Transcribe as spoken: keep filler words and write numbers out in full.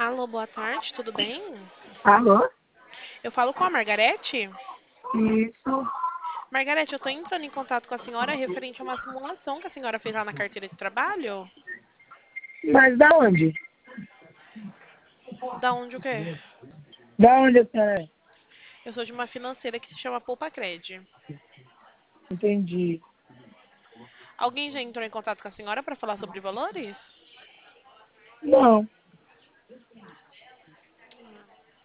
Alô, boa tarde, tudo bem? Alô? Eu falo com a Margarete? Isso. Margarete, eu estou entrando em contato com a senhora referente a uma simulação que a senhora fez lá na carteira de trabalho. Mas da onde? Da onde o quê? Da onde a senhora é? Eu sou de uma financeira que se chama Poupa Cred. Entendi. Alguém já entrou em contato com a senhora para falar sobre valores? Não.